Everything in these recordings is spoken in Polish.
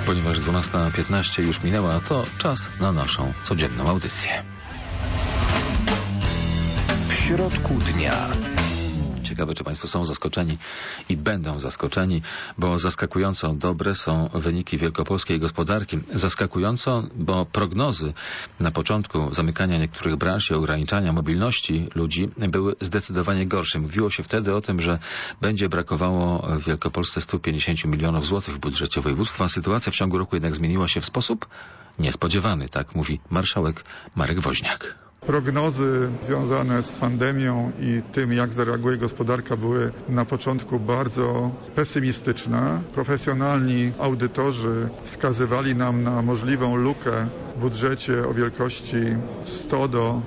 Ponieważ 12:15 już minęła, to czas na naszą codzienną audycję. W środku dnia. Ciekawe, czy Państwo są zaskoczeni i będą zaskoczeni, bo zaskakująco dobre są wyniki wielkopolskiej gospodarki. Zaskakująco, bo prognozy na początku zamykania niektórych branż i ograniczania mobilności ludzi były zdecydowanie gorsze. Mówiło się wtedy o tym, że będzie brakowało w Wielkopolsce 150 milionów złotych w budżecie województwa. Sytuacja w ciągu roku jednak zmieniła się w sposób niespodziewany, tak mówi marszałek Marek Woźniak. Prognozy związane z pandemią i tym, jak zareaguje gospodarka, były na początku bardzo pesymistyczne. Profesjonalni audytorzy wskazywali nam na możliwą lukę w budżecie o wielkości 100 do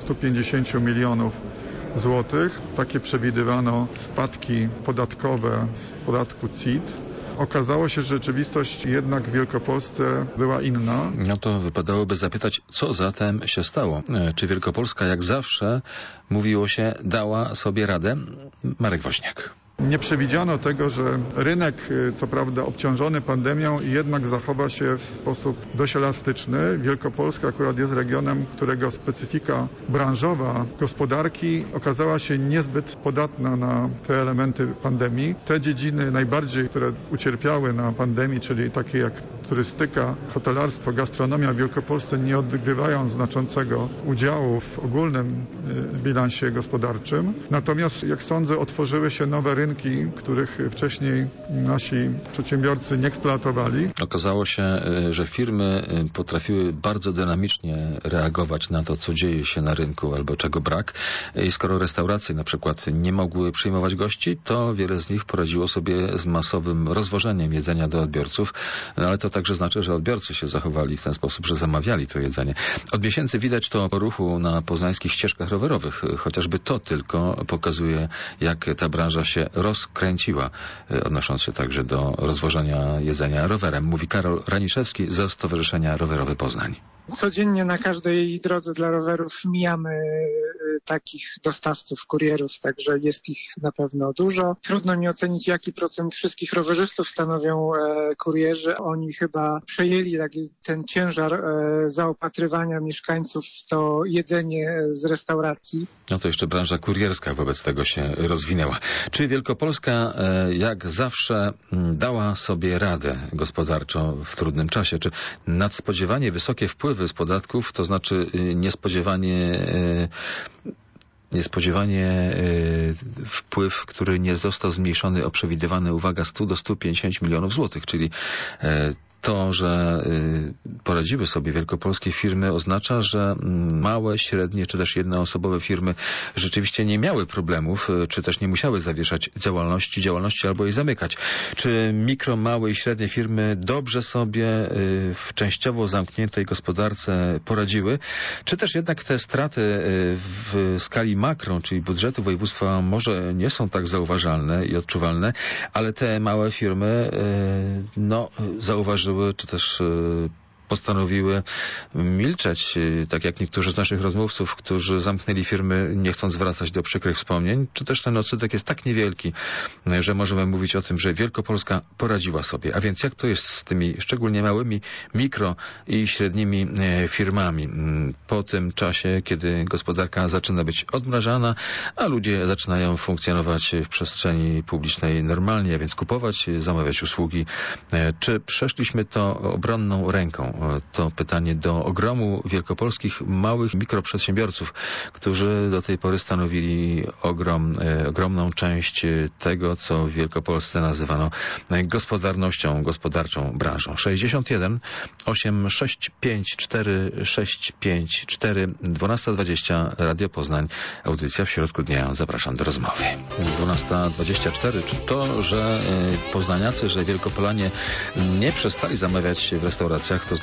150 milionów złotych. Takie przewidywano spadki podatkowe z podatku CIT. Okazało się, że rzeczywistość jednak w Wielkopolsce była inna. No to wypadałoby zapytać, co zatem się stało? Czy Wielkopolska, jak zawsze, mówiło się, dała sobie radę? Marek Woźniak. Nie przewidziano tego, że rynek, co prawda obciążony pandemią, jednak zachowa się w sposób dość elastyczny. Wielkopolska akurat jest regionem, którego specyfika branżowa gospodarki okazała się niezbyt podatna na te elementy pandemii. Te dziedziny najbardziej, które ucierpiały na pandemii, czyli takie jak turystyka, hotelarstwo, gastronomia w Wielkopolsce nie odgrywają znaczącego udziału w ogólnym bilansie gospodarczym. Natomiast, jak sądzę, otworzyły się nowe rynki, których wcześniej nasi przedsiębiorcy nie eksploatowali. Okazało się, że firmy potrafiły bardzo dynamicznie reagować na to, co dzieje się na rynku albo czego brak. I skoro restauracje na przykład nie mogły przyjmować gości, to wiele z nich poradziło sobie z masowym rozwożeniem jedzenia do odbiorców. No, ale to także znaczy, że odbiorcy się zachowali w ten sposób, że zamawiali to jedzenie. Od miesięcy widać to po ruchu na poznańskich ścieżkach rowerowych. Chociażby to tylko pokazuje, jak ta branża się rozkręciła, odnosząc się także do rozwożenia jedzenia rowerem. Mówi Karol Raniszewski ze Stowarzyszenia Rowerowe Poznań. Codziennie na każdej drodze dla rowerów mijamy takich dostawców, kurierów, także jest ich na pewno dużo. Trudno mi ocenić, jaki procent wszystkich rowerzystów stanowią kurierzy. Oni chyba przejęli ten ciężar zaopatrywania mieszkańców w to jedzenie z restauracji. No to jeszcze branża kurierska wobec tego się rozwinęła. Czy Wielkopolska jak zawsze dała sobie radę gospodarczo w trudnym czasie? Czy nadspodziewanie wysokie wpływy z podatków, to znaczy niespodziewanie wpływ, który nie został zmniejszony o przewidywane, uwaga, 100 do 150 milionów złotych, czyli to, że poradziły sobie wielkopolskie firmy, oznacza, że małe, średnie czy też jednoosobowe firmy rzeczywiście nie miały problemów, czy też nie musiały zawieszać działalności albo jej zamykać. Czy mikro, małe i średnie firmy dobrze sobie w częściowo zamkniętej gospodarce poradziły, czy też jednak te straty w skali makro, czyli budżetu województwa, może nie są tak zauważalne i odczuwalne, ale te małe firmy zauważyły, czy też postanowiły milczeć, tak jak niektórzy z naszych rozmówców, którzy zamknęli firmy, nie chcąc wracać do przykrych wspomnień, czy też ten odsetek jest tak niewielki, że możemy mówić o tym, że Wielkopolska poradziła sobie. A więc jak to jest z tymi szczególnie małymi, mikro i średnimi firmami po tym czasie, kiedy gospodarka zaczyna być odmrażana, a ludzie zaczynają funkcjonować w przestrzeni publicznej normalnie, a więc kupować, zamawiać usługi. Czy przeszliśmy to obronną ręką? To pytanie do ogromu wielkopolskich małych mikroprzedsiębiorców, którzy do tej pory stanowili ogromną część tego, co w Wielkopolsce nazywano gospodarczą branżą. 61 865 4654 12:20 Radio Poznań. Audycja w środku dnia. Zapraszam do rozmowy. 12:24. Czy to, że poznaniacy, że Wielkopolanie nie przestali zamawiać w restauracjach, to znaczy,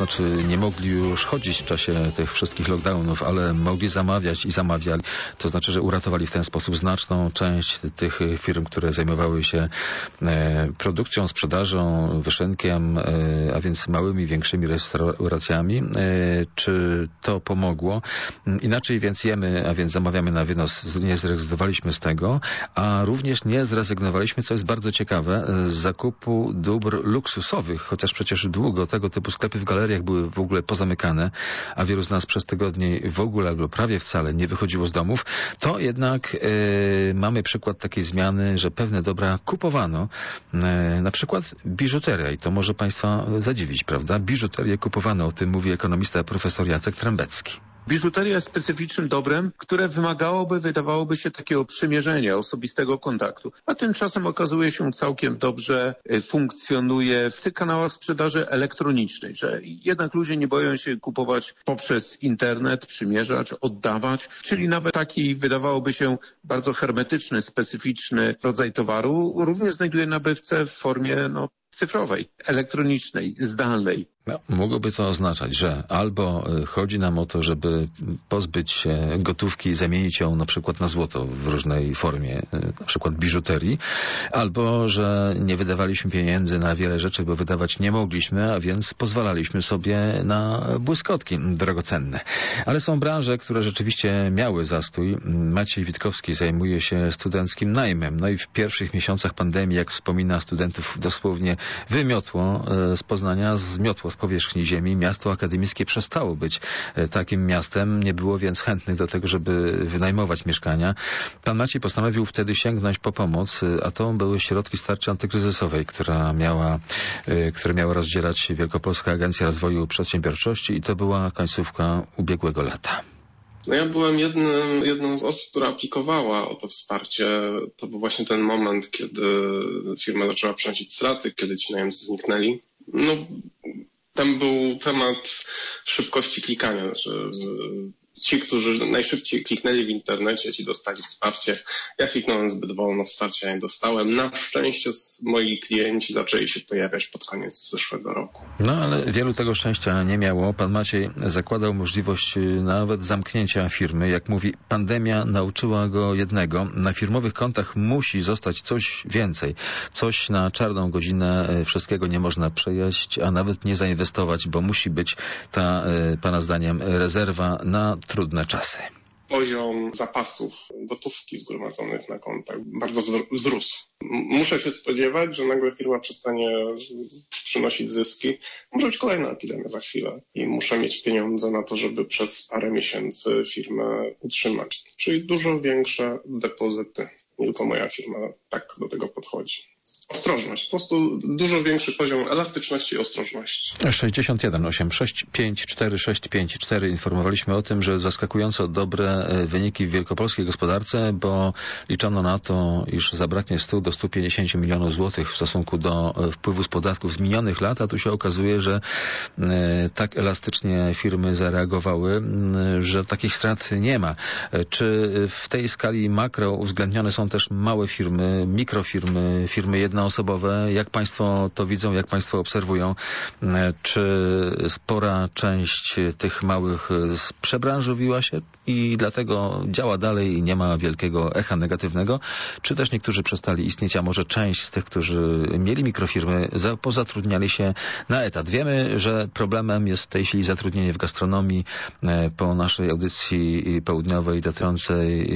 znaczy nie mogli już chodzić w czasie tych wszystkich lockdownów, ale mogli zamawiać i zamawiali. To znaczy, że uratowali w ten sposób znaczną część tych firm, które zajmowały się produkcją, sprzedażą, wyszynkiem, a więc małymi, większymi restauracjami. Czy to pomogło? Inaczej więc jemy, a więc zamawiamy na wynos. Nie zrezygnowaliśmy z tego, a również nie zrezygnowaliśmy, co jest bardzo ciekawe, z zakupu dóbr luksusowych, chociaż przecież długo tego typu sklepy w galeriach były w ogóle pozamykane, a wielu z nas przez tygodnie w ogóle albo prawie wcale nie wychodziło z domów, to jednak mamy przykład takiej zmiany, że pewne dobra kupowano, na przykład biżuteria i to może Państwa zadziwić, prawda? Biżuterię kupowano, o tym mówi ekonomista profesor Jacek Trębecki. Biżuteria jest specyficznym dobrem, które wymagałoby, wydawałoby się, takiego przymierzenia, osobistego kontaktu. A tymczasem okazuje się całkiem dobrze funkcjonuje w tych kanałach sprzedaży elektronicznej, że jednak ludzie nie boją się kupować poprzez internet, przymierzać, oddawać, czyli nawet taki, wydawałoby się, bardzo hermetyczny, specyficzny rodzaj towaru również znajduje nabywcę w formie cyfrowej, elektronicznej, zdalnej. Mogłoby to oznaczać, że albo chodzi nam o to, żeby pozbyć się gotówki i zamienić ją na przykład na złoto w różnej formie, na przykład biżuterii, albo że nie wydawaliśmy pieniędzy na wiele rzeczy, bo wydawać nie mogliśmy, a więc pozwalaliśmy sobie na błyskotki drogocenne. Ale są branże, które rzeczywiście miały zastój. Maciej Witkowski zajmuje się studenckim najmem. No i w pierwszych miesiącach pandemii, jak wspomina, studentów dosłownie wymiotło z Poznania, zmiotło z powierzchni ziemi. Miasto akademickie przestało być takim miastem. Nie było więc chętnych do tego, żeby wynajmować mieszkania. Pan Maciej postanowił wtedy sięgnąć po pomoc, a to były środki z tarczy antykryzysowej, które miała rozdzielać Wielkopolska Agencja Rozwoju Przedsiębiorczości i to była końcówka ubiegłego lata. Ja byłem jedną z osób, która aplikowała o to wsparcie. To był właśnie ten moment, kiedy firma zaczęła przynosić straty, kiedy ci najemcy zniknęli. Tam był temat szybkości klikania. Znaczy, ci, którzy najszybciej kliknęli w internecie, ci dostali wsparcie. Ja kliknąłem zbyt wolno, wsparcia nie dostałem. Na szczęście moi klienci zaczęli się pojawiać pod koniec zeszłego roku. Ale wielu tego szczęścia nie miało. Pan Maciej zakładał możliwość nawet zamknięcia firmy. Jak mówi, pandemia nauczyła go jednego. Na firmowych kontach musi zostać coś więcej. Coś na czarną godzinę, wszystkiego nie można przejeść, a nawet nie zainwestować, bo musi być ta, pana zdaniem, rezerwa na trudne czasy. Poziom zapasów gotówki zgromadzonych na kontach bardzo wzrósł. Muszę się spodziewać, że nagle firma przestanie przynosić zyski. Może być kolejna epidemia za chwilę i muszę mieć pieniądze na to, żeby przez parę miesięcy firmę utrzymać. Czyli dużo większe depozyty. Nie tylko moja firma tak do tego podchodzi. Ostrożność. Po prostu dużo większy poziom elastyczności i ostrożności. 61 865 4654 informowaliśmy o tym, że zaskakująco dobre wyniki w wielkopolskiej gospodarce, bo liczono na to, iż zabraknie 100 do 150 milionów złotych w stosunku do wpływu z podatków z minionych lat, a tu się okazuje, że tak elastycznie firmy zareagowały, że takich strat nie ma. Czy w tej skali makro uwzględnione są też małe firmy, mikrofirmy, firmy jednoosobowe? Jak Państwo to widzą, jak Państwo obserwują? Czy spora część tych małych przebranżowiła się i dlatego działa dalej i nie ma wielkiego echa negatywnego? Czy też niektórzy przestali istnieć, a może część z tych, którzy mieli mikrofirmy, pozatrudniali się na etat? Wiemy, że problemem jest w tej chwili zatrudnienie w gastronomii. Po naszej audycji południowej dotyczącej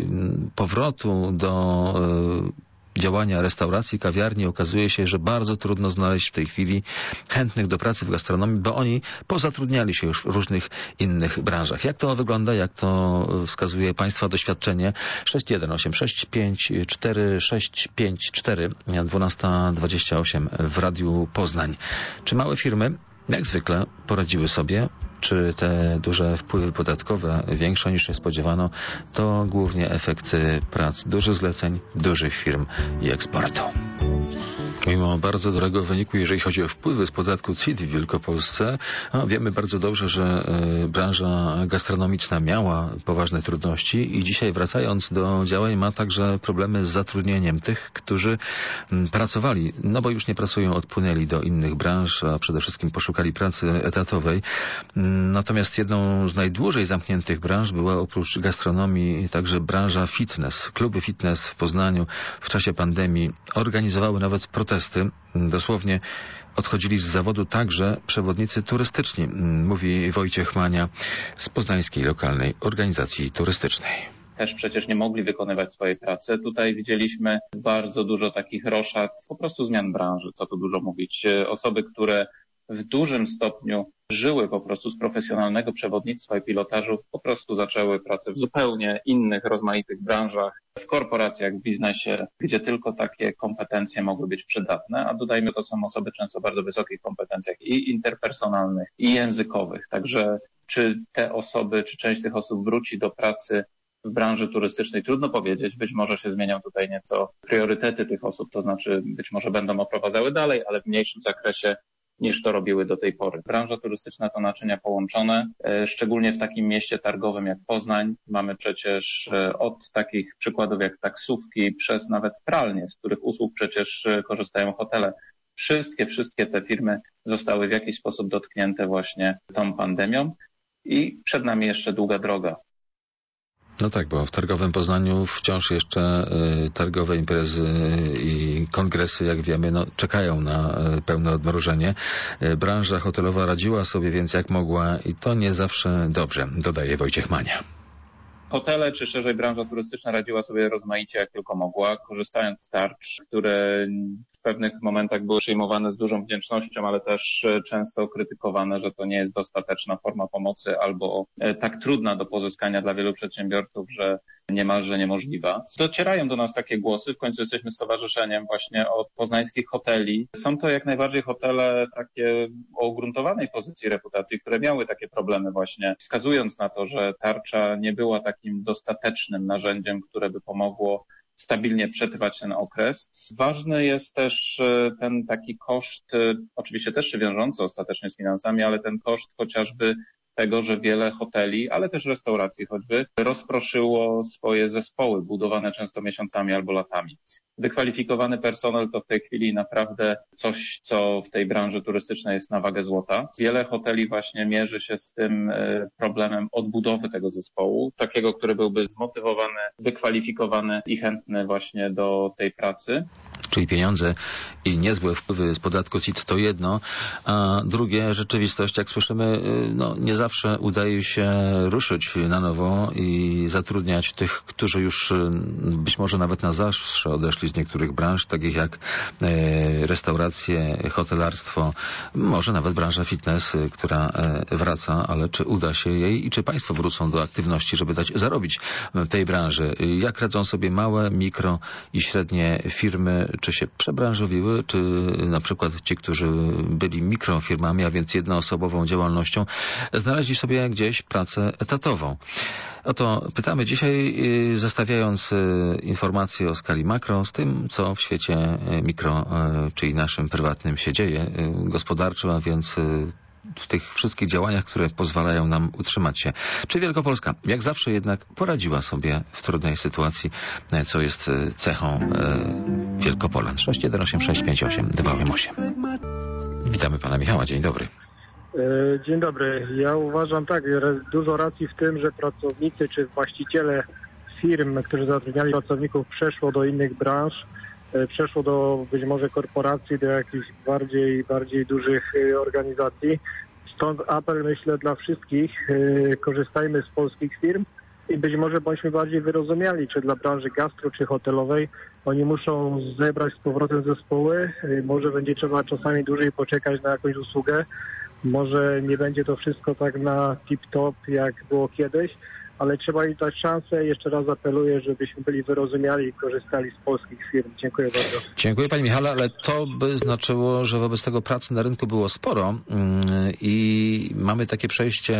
powrotu do działania restauracji, kawiarni okazuje się, że bardzo trudno znaleźć w tej chwili chętnych do pracy w gastronomii, bo oni pozatrudniali się już w różnych innych branżach. Jak to wygląda? Jak to wskazuje Państwa doświadczenie? 618654654 12:28 w Radiu Poznań. Czy małe firmy jak zwykle poradziły sobie? Czy te duże wpływy podatkowe, większe niż się spodziewano, to głównie efekty prac dużych zleceń, dużych firm i eksportu? Mimo bardzo dobrego wyniku, jeżeli chodzi o wpływy z podatku CIT w Wielkopolsce, wiemy bardzo dobrze, że branża gastronomiczna miała poważne trudności i dzisiaj, wracając do działań, ma także problemy z zatrudnieniem tych, którzy pracowali, no bo już nie pracują, odpłynęli do innych branż, a przede wszystkim poszukali pracy etatowej. Natomiast jedną z najdłużej zamkniętych branż była oprócz gastronomii także branża fitness. Kluby fitness w Poznaniu w czasie pandemii organizowały nawet protesty. Dosłownie odchodzili z zawodu także przewodnicy turystyczni, mówi Wojciech Mania z poznańskiej lokalnej organizacji turystycznej. Też przecież nie mogli wykonywać swojej pracy. Tutaj widzieliśmy bardzo dużo takich roszad, po prostu zmian branży, co tu dużo mówić. Osoby, które w dużym stopniu żyły po prostu z profesjonalnego przewodnictwa i pilotażu, po prostu zaczęły pracę w zupełnie innych, rozmaitych branżach, w korporacjach, w biznesie, gdzie tylko takie kompetencje mogły być przydatne, a dodajmy, to są osoby często o bardzo wysokich kompetencjach i interpersonalnych, i językowych. Także czy te osoby, czy część tych osób wróci do pracy w branży turystycznej, trudno powiedzieć. Być może się zmienią tutaj nieco priorytety tych osób, to znaczy być może będą oprowadzały dalej, ale w mniejszym zakresie niż to robiły do tej pory. Branża turystyczna to naczynia połączone, szczególnie w takim mieście targowym jak Poznań. Mamy przecież od takich przykładów jak taksówki, przez nawet pralnie, z których usług przecież korzystają hotele. Wszystkie te firmy zostały w jakiś sposób dotknięte właśnie tą pandemią i przed nami jeszcze długa droga. No tak, bo w targowym Poznaniu wciąż jeszcze targowe imprezy i kongresy, jak wiemy, czekają na pełne odmrożenie. Branża hotelowa radziła sobie więc jak mogła i to nie zawsze dobrze, dodaje Wojciech Mania. Hotele, czy szerzej branża turystyczna radziła sobie rozmaicie jak tylko mogła, korzystając z tarcz, które w pewnych momentach były przyjmowane z dużą wdzięcznością, ale też często krytykowane, że to nie jest dostateczna forma pomocy albo tak trudna do pozyskania dla wielu przedsiębiorców, że niemalże niemożliwa. Docierają do nas takie głosy, w końcu jesteśmy stowarzyszeniem właśnie od poznańskich hoteli. Są to jak najbardziej hotele takie o ugruntowanej pozycji reputacji, które miały takie problemy właśnie, wskazując na to, że tarcza nie była takim dostatecznym narzędziem, które by pomogło stabilnie przetrwać ten okres. Ważny jest też ten taki koszt, oczywiście też się wiążący ostatecznie z finansami, ale ten koszt chociażby tego, że wiele hoteli, ale też restauracji choćby, rozproszyło swoje zespoły, budowane często miesiącami albo latami. Wykwalifikowany personel to w tej chwili naprawdę coś, co w tej branży turystycznej jest na wagę złota. Wiele hoteli właśnie mierzy się z tym problemem odbudowy tego zespołu, takiego, który byłby zmotywowany, wykwalifikowany i chętny właśnie do tej pracy. Czyli pieniądze i niezłe wpływy z podatku CIT to jedno, a drugie, rzeczywistość, jak słyszymy, nie zawsze udaje się ruszyć na nowo i zatrudniać tych, którzy już być może nawet na zawsze odeszli z niektórych branż, takich jak restauracje, hotelarstwo, może nawet branża fitness, która wraca, ale czy uda się jej i czy państwo wrócą do aktywności, żeby dać zarobić tej branży? Jak radzą sobie małe, mikro i średnie firmy? Czy się przebranżowiły, czy na przykład ci, którzy byli mikrofirmami, a więc jednoosobową działalnością, znaleźli sobie gdzieś pracę etatową? Oto pytamy dzisiaj, zestawiając informacje o skali makro z tym, co w świecie mikro, czyli naszym prywatnym się dzieje gospodarczo, a więc w tych wszystkich działaniach, które pozwalają nam utrzymać się. Czy Wielkopolska, jak zawsze jednak, poradziła sobie w trudnej sytuacji, co jest cechą Wielkopolan? 618658288. Witamy pana Michała, dzień dobry. Dzień dobry. Ja uważam tak, dużo racji w tym, że pracownicy czy właściciele firm, którzy zatrudniali pracowników, przeszło do innych branż, przeszło do być może korporacji, do jakichś bardziej dużych organizacji. Stąd apel, myślę, dla wszystkich, korzystajmy z polskich firm i być może bądźmy bardziej wyrozumiali, czy dla branży gastro, czy hotelowej. Oni muszą zebrać z powrotem zespoły, może będzie trzeba czasami dłużej poczekać na jakąś usługę, może nie będzie to wszystko tak na tip-top, jak było kiedyś, ale trzeba im dać szansę. Jeszcze raz apeluję, żebyśmy byli wyrozumiali i korzystali z polskich firm. Dziękuję bardzo. Dziękuję panie Michale, ale to by znaczyło, że wobec tego pracy na rynku było sporo i mamy takie przejście,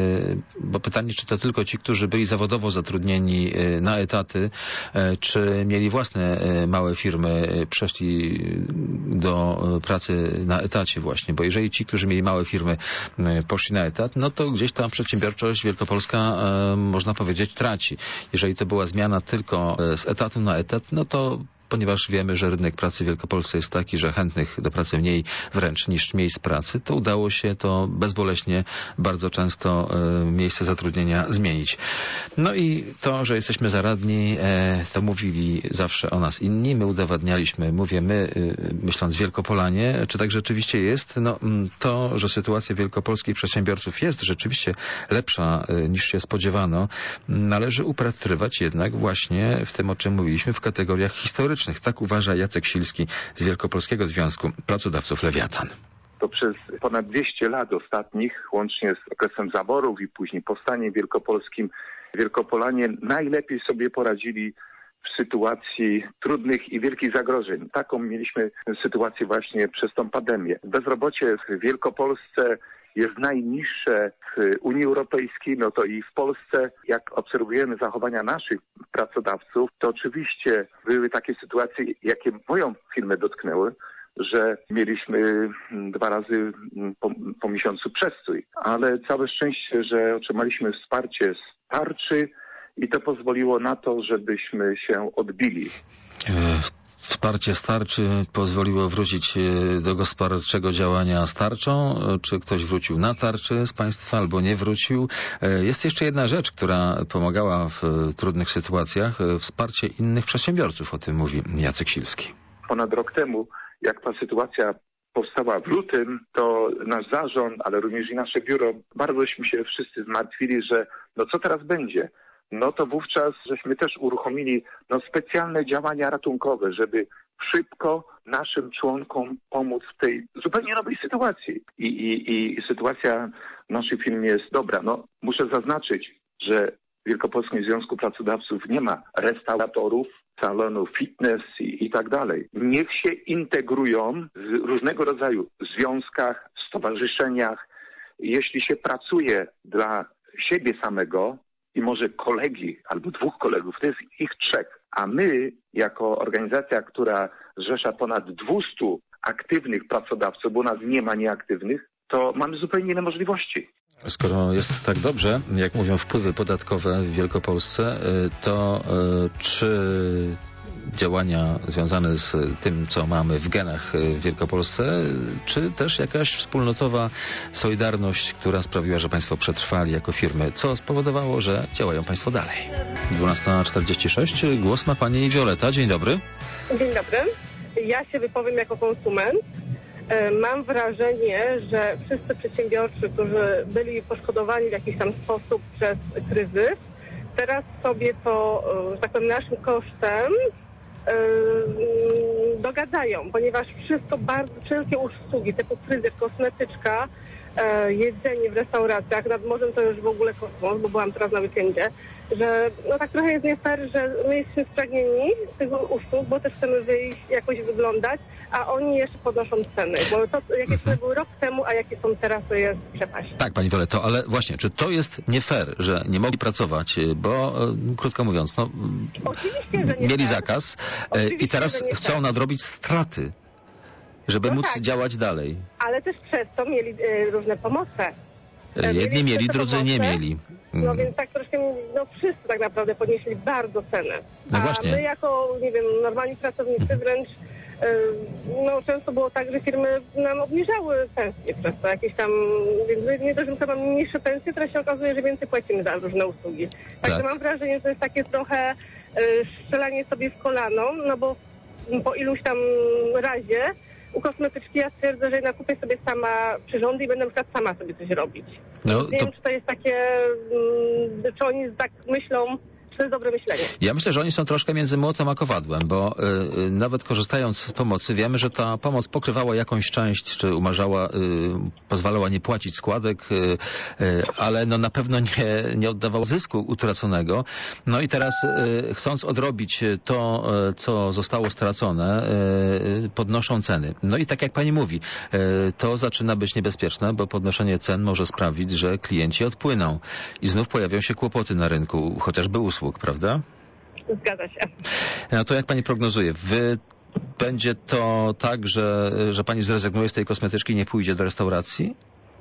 bo pytanie, czy to tylko ci, którzy byli zawodowo zatrudnieni na etaty, czy mieli własne małe firmy, przeszli do pracy na etacie właśnie, bo jeżeli ci, którzy mieli małe firmy, poszli na etat, no to gdzieś tam przedsiębiorczość wielkopolska, można powiedzieć, traci. Jeżeli to była zmiana tylko z etatu na etat, no to ponieważ wiemy, że rynek pracy w Wielkopolsce jest taki, że chętnych do pracy mniej wręcz niż miejsc pracy, to udało się to bezboleśnie bardzo często miejsce zatrudnienia zmienić. No i to, że jesteśmy zaradni, to mówili zawsze o nas inni. My udowadnialiśmy, mówię my, myśląc Wielkopolanie, czy tak rzeczywiście jest? No to, że sytuacja wielkopolskich przedsiębiorców jest rzeczywiście lepsza niż się spodziewano, należy upatrywać jednak właśnie w tym, o czym mówiliśmy, w kategoriach historycznych. Tak uważa Jacek Silski z Wielkopolskiego Związku Pracodawców Lewiatan. To przez ponad 200 lat ostatnich, łącznie z okresem zaborów i później powstaniem wielkopolskim, Wielkopolanie najlepiej sobie poradzili w sytuacji trudnych i wielkich zagrożeń. Taką mieliśmy sytuację właśnie przez tą pandemię. Bezrobocie w Wielkopolsce jest najniższe w Unii Europejskiej, no to i w Polsce, jak obserwujemy zachowania naszych pracodawców, to oczywiście były takie sytuacje, jakie moją firmę dotknęły, że mieliśmy 2 razy po miesiącu przestój. Ale całe szczęście, że otrzymaliśmy wsparcie z tarczy i to pozwoliło na to, żebyśmy się odbili. Wsparcie z tarczy pozwoliło wrócić do gospodarczego działania z tarczą? Czy ktoś wrócił na tarczy z państwa albo nie wrócił? Jest jeszcze jedna rzecz, która pomagała w trudnych sytuacjach. Wsparcie innych przedsiębiorców. O tym mówi Jacek Silski. Ponad rok temu, jak ta sytuacja powstała w lutym, to nasz zarząd, ale również i nasze biuro, bardzоśmy się wszyscy zmartwili, że no co teraz będzie? No to wówczas żeśmy też uruchomili specjalne działania ratunkowe, żeby szybko naszym członkom pomóc w tej zupełnie nowej sytuacji. I sytuacja w naszej firmie jest dobra. No, muszę zaznaczyć, że w Wielkopolskim Związku Pracodawców nie ma restauratorów, salonów fitness i tak dalej. Niech się integrują w różnego rodzaju związkach, stowarzyszeniach. Jeśli się pracuje dla siebie samego, i może kolegi albo 2 kolegów, to jest ich 3. A my, jako organizacja, która zrzesza ponad 200 aktywnych pracodawców, bo u nas nie ma nieaktywnych, to mamy zupełnie inne możliwości. Skoro jest tak dobrze, jak mówią wpływy podatkowe w Wielkopolsce, to czy działania związane z tym, co mamy w genach w Wielkopolsce, czy też jakaś wspólnotowa solidarność, która sprawiła, że państwo przetrwali jako firmy, co spowodowało, że działają państwo dalej. 12:46. Głos ma pani Wioleta. Dzień dobry. Dzień dobry. Ja się wypowiem jako konsument. Mam wrażenie, że wszyscy przedsiębiorcy, którzy byli poszkodowani w jakiś tam sposób przez kryzys, teraz sobie to, że tak powiem, naszym kosztem dogadają, ponieważ wszystko wszelkie usługi typu fryzjer, kosmetyczka, jedzenie w restauracjach, nad morzem to już w ogóle kosmos, bo byłam teraz na weekendzie, że no tak trochę jest nie fair, że my jesteśmy spragnieni tych usług, bo też chcemy wyjść, jakoś wyglądać, a oni jeszcze podnoszą ceny, bo to, jakie ceny były rok temu, a jakie są teraz, to jest przepaść. Tak, pani Violetto, ale właśnie, czy to jest nie fair, że nie mogli pracować, bo krótko mówiąc, no mieli zakaz i teraz chcą nadrobić straty, żeby móc działać dalej. Ale też przez to mieli różne pomoce. Jedni mieli, drudzy nie mieli. No więc tak troszkę, no wszyscy tak naprawdę podnieśli bardzo cenę. No właśnie. A my jako, nie wiem, normalni pracownicy wręcz, no często było tak, że firmy nam obniżały pensje przez to jakieś tam, więc nie dość, że mamy mniejsze pensje, teraz się okazuje, że więcej płacimy za różne usługi. Także mam wrażenie, że to jest takie trochę strzelanie sobie w kolano, no bo po iluś tam razie u kosmetyczki ja stwierdzę, że jednak kupię sobie sama przyrządy i będę na przykład sama sobie coś robić. Nie wiem, czy to jest takie, czy oni tak myślą, czy To jest dobre myślenie. Ja myślę, że oni są troszkę między młotem a kowadłem, bo nawet korzystając z pomocy, wiemy, że ta pomoc pokrywała jakąś część, czy umarzała, pozwalała nie płacić składek, ale no na pewno nie oddawała zysku utraconego. No i teraz chcąc odrobić to, co zostało stracone, podnoszą ceny. No i tak jak pani mówi, to zaczyna być niebezpieczne, bo podnoszenie cen może sprawić, że klienci odpłyną i znów pojawią się kłopoty na rynku, chociażby usług, prawda? Zgadza się. No to jak pani prognozuje? Będzie to tak, że pani zrezygnuje z tej kosmetyczki i nie pójdzie do restauracji?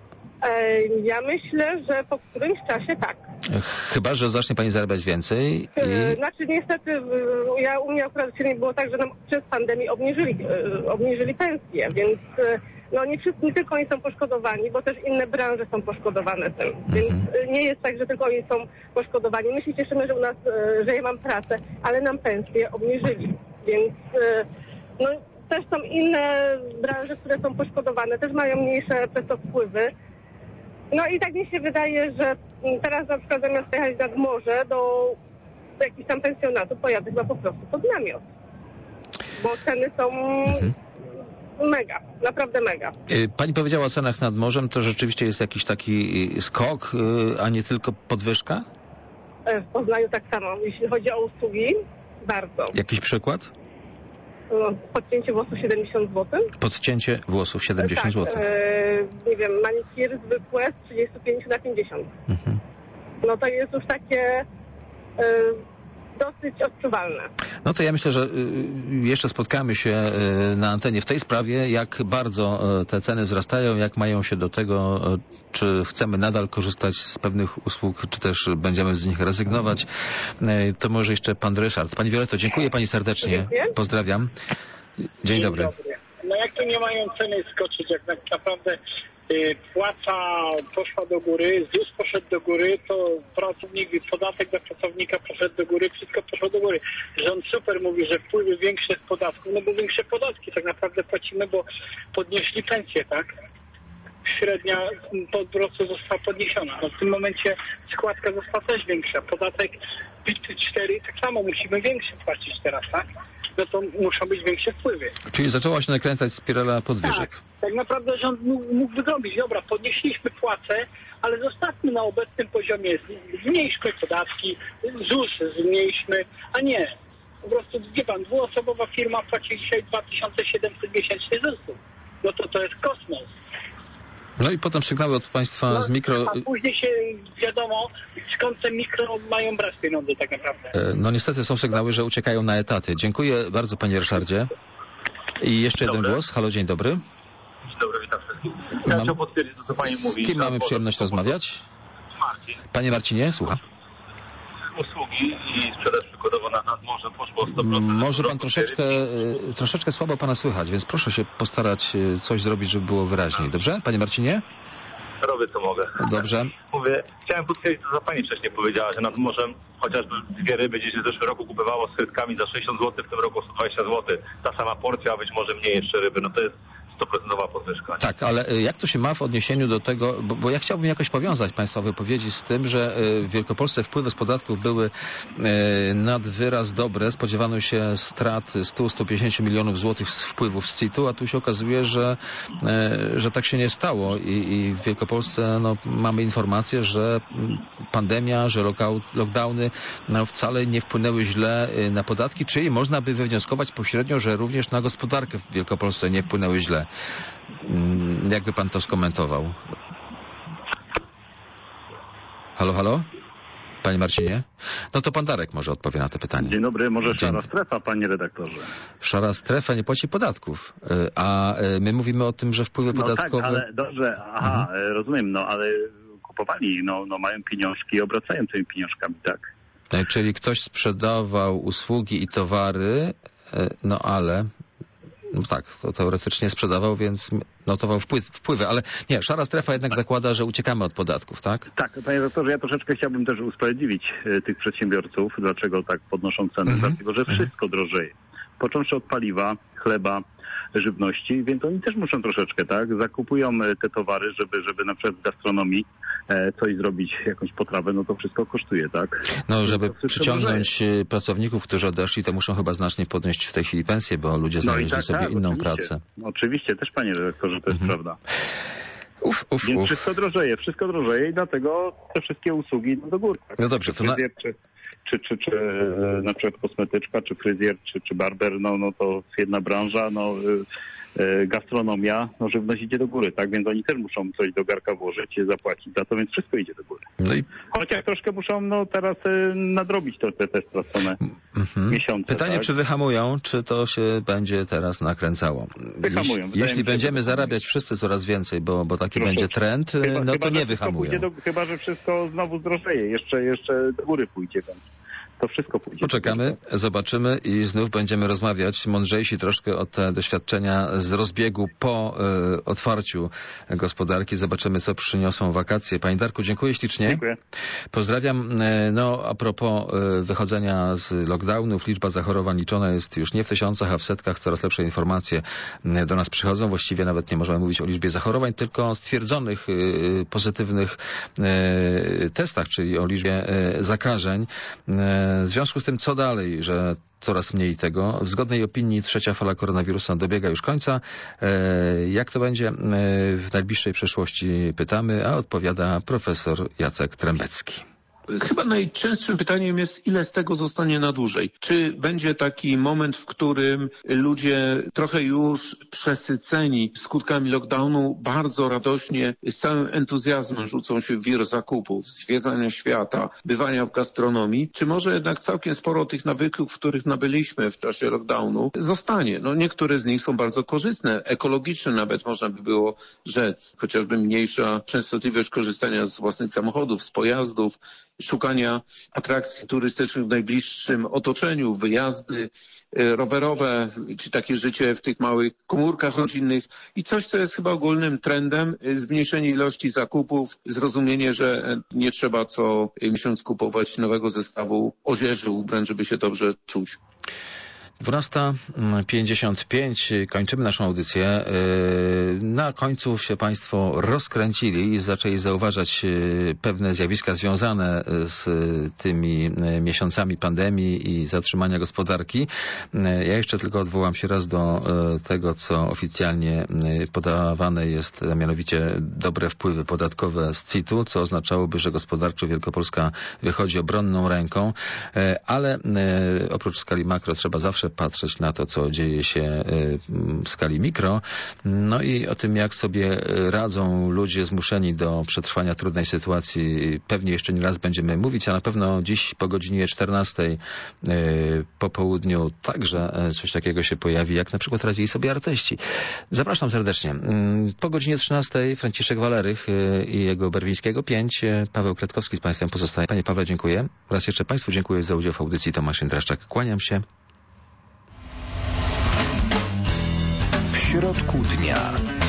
Ja myślę, że po którymś czasie tak. Chyba że zacznie pani zarabiać więcej. Znaczy niestety u mnie akurat nie było tak, że nam przez pandemię obniżyli pensje, więc no nie tylko oni są poszkodowani, bo też inne branże są poszkodowane tym. Więc nie jest tak, że tylko oni są poszkodowani. My się cieszymy, że u nas, że ja mam pracę, ale nam pensje obniżyli. Więc no też są inne branże, które są poszkodowane, też mają mniejsze przez to wpływy. No i tak mi się wydaje, że teraz na przykład zamiast jechać nad morze do jakichś tam pensjonatów, pojadę chyba po prostu pod namiot. Bo ceny są mega, naprawdę mega. Pani powiedziała o cenach nad morzem, to rzeczywiście jest jakiś taki skok, a nie tylko podwyżka? W Poznaniu tak samo, jeśli chodzi o usługi, bardzo. Jakiś przykład? Podcięcie włosów 70 zł. Podcięcie włosów 70 zł. Nie wiem, manikir zwykłe z 35 na 50. No to jest już takie dosyć odczuwalne. No to ja myślę, że jeszcze spotkamy się na antenie w tej sprawie, jak bardzo te ceny wzrastają, jak mają się do tego, czy chcemy nadal korzystać z pewnych usług, czy też będziemy z nich rezygnować. To może jeszcze pan Ryszard. Pani Violetto, dziękuję pani serdecznie. Dziękuję. Pozdrawiam. Dzień dobry. No jak to nie mają ceny skoczyć, jak tak naprawdę płaca poszła do góry, ZUS poszedł do góry, to podatek dla pracownika poszedł do góry, wszystko poszło do góry. Rząd super mówi, że wpływy większe z podatków, no bo większe podatki tak naprawdę płacimy, bo podnieśli pensję, tak? Średnia po prostu została podniesiona. No w tym momencie składka została też większa. Podatek PIT 4 tak samo musimy większe płacić teraz, tak? No to muszą być większe wpływy. Czyli zaczęła się nakręcać spirala podwyżek. Tak naprawdę rząd mógł zrobić, dobra, podnieśliśmy płace, ale zostawmy na obecnym poziomie, zmniejszmy podatki, ZUS zmniejszmy, a nie. Po prostu, wie pan, dwuosobowa firma płaci dzisiaj 2700 miesięcznie ZUS-u. No to jest kosmos. No i potem sygnały od państwa z mikro... A później się wiadomo, skąd te mikro mają brać pieniądze tak naprawdę. No niestety są sygnały, że uciekają na etaty. Dziękuję bardzo panie Ryszardzie. I jeszcze jeden głos. Halo, dzień dobry. Dzień dobry, witam wszystkich. Ja chciałbym potwierdzić to, co pani mówi. Z kim mamy przyjemność rozmawiać? Marcin. Panie Marcinie, słucham. Usługi i sprzedaż przykładowo nad morzem poszło 100%. Może pan troszeczkę słabo pana słychać, więc proszę się postarać coś zrobić, żeby było wyraźniej. Dobrze? Panie Marcinie? Robię co mogę. Dobrze. Mówię, chciałem potwierdzić to, co pani wcześniej powiedziała, że nad morzem chociażby dwie ryby gdzieś w zeszłym roku kupowało z frytkami za 60 zł, w tym roku 120 zł. Ta sama porcja, a być może mniej jeszcze ryby. No to jest 100% podwyżka. Tak, ale jak to się ma w odniesieniu do tego, bo ja chciałbym jakoś powiązać państwa wypowiedzi z tym, że w Wielkopolsce wpływy z podatków były nad wyraz dobre, spodziewano się strat 100-150 milionów złotych z wpływów z CIT-u, a tu się okazuje, że tak się nie stało i w Wielkopolsce mamy informację, że pandemia, że lockdowny wcale nie wpłynęły źle na podatki, czyli można by wywnioskować pośrednio, że również na gospodarkę w Wielkopolsce nie wpłynęły źle. Jakby pan to skomentował? Halo, halo? Panie Marcinie? No to pan Darek może odpowie na to pytanie. Dzień dobry, może szara strefa, panie redaktorze. Szara strefa nie płaci podatków, a my mówimy o tym, że wpływy podatkowe... Tak, ale dobrze, rozumiem, ale kupowali, mają pieniążki i obracają tymi pieniążkami, tak? Czyli ktoś sprzedawał usługi i towary, ale... No tak, to teoretycznie sprzedawał, więc notował wpływy, ale nie, szara strefa jednak zakłada, że uciekamy od podatków, tak? Tak, panie doktorze, ja troszeczkę chciałbym też usprawiedliwić tych przedsiębiorców, dlaczego tak podnoszą ceny, dlatego że wszystko drożeje. począwszy od paliwa, chleba, żywności, więc oni też muszą troszeczkę, tak? Zakupują te towary, żeby na przykład w gastronomii coś zrobić, jakąś potrawę, no to wszystko kosztuje, tak? No, żeby przyciągnąć pracowników, którzy odeszli, to muszą chyba znacznie podnieść w tej chwili pensję, bo ludzie znaleźli sobie inną pracę. Oczywiście, też panie redaktorze, to jest prawda. Więc wszystko drożeje i dlatego te wszystkie usługi idą do góry. Tak? No dobrze, to czy na przykład kosmetyczka, czy fryzjer, czy barber, no to jedna branża, gastronomia, żywność idzie do góry, tak? Więc oni też muszą coś do garka włożyć, zapłacić za to, więc wszystko idzie do góry. Chociaż troszkę muszą teraz nadrobić te stracone miesiące. Pytanie, tak? Czy wyhamują, czy to się będzie teraz nakręcało? Wyhamują. Jeśli będziemy zarabiać wszyscy coraz więcej, bo taki będzie trend, to nie wyhamują. Chyba, że wszystko znowu zdrożeje, jeszcze do góry pójdzie, więc to wszystko pójdzie. Poczekamy, zobaczymy i znów będziemy rozmawiać mądrzejsi troszkę o te doświadczenia z rozbiegu po otwarciu gospodarki. Zobaczymy, co przyniosą wakacje. Panie Darku, dziękuję ślicznie. Dziękuję. Pozdrawiam. A propos wychodzenia z lockdownów, liczba zachorowań liczona jest już nie w tysiącach, a w setkach. Coraz lepsze informacje do nas przychodzą. Właściwie nawet nie możemy mówić o liczbie zachorowań, tylko stwierdzonych pozytywnych testach, czyli o liczbie zakażeń. W związku z tym, co dalej, że coraz mniej tego. W zgodnej opinii trzecia fala koronawirusa dobiega już końca. Jak to będzie w najbliższej przyszłości, pytamy, a odpowiada profesor Jacek Trembecki. Chyba najczęstszym pytaniem jest, ile z tego zostanie na dłużej. Czy będzie taki moment, w którym ludzie trochę już przesyceni skutkami lockdownu bardzo radośnie, z całym entuzjazmem rzucą się w wir zakupów, zwiedzania świata, bywania w gastronomii, czy może jednak całkiem sporo tych nawyków, których nabyliśmy w czasie lockdownu, zostanie. Niektóre z nich są bardzo korzystne, ekologiczne nawet można by było rzec, chociażby mniejsza częstotliwość korzystania z własnych samochodów, z pojazdów, szukania atrakcji turystycznych w najbliższym otoczeniu, wyjazdy rowerowe, czy takie życie w tych małych komórkach rodzinnych i coś, co jest chyba ogólnym trendem, zmniejszenie ilości zakupów, zrozumienie, że nie trzeba co miesiąc kupować nowego zestawu odzieży, ubrań, żeby się dobrze czuć. 12:55. Kończymy naszą audycję. Na końcu się Państwo rozkręcili i zaczęli zauważać pewne zjawiska związane z tymi miesiącami pandemii i zatrzymania gospodarki. Ja jeszcze tylko odwołam się raz do tego, co oficjalnie podawane jest, a mianowicie dobre wpływy podatkowe z CIT-u, co oznaczałoby, że gospodarczo Wielkopolska wychodzi obronną ręką, ale oprócz skali makro trzeba zawsze patrzeć na to, co dzieje się w skali mikro. I o tym, jak sobie radzą ludzie zmuszeni do przetrwania trudnej sytuacji, pewnie jeszcze nie raz będziemy mówić, a na pewno dziś po godzinie 14 po południu także coś takiego się pojawi, jak na przykład radzili sobie artyści. Zapraszam serdecznie. Po godzinie 13 Franciszek Walerych i jego Berwińskiego 5. Paweł Kredkowski z Państwem pozostaje. Panie Pawle, dziękuję. Raz jeszcze Państwu dziękuję za udział w audycji. Tomasz Jędraszczak. Kłaniam się. W środku dnia.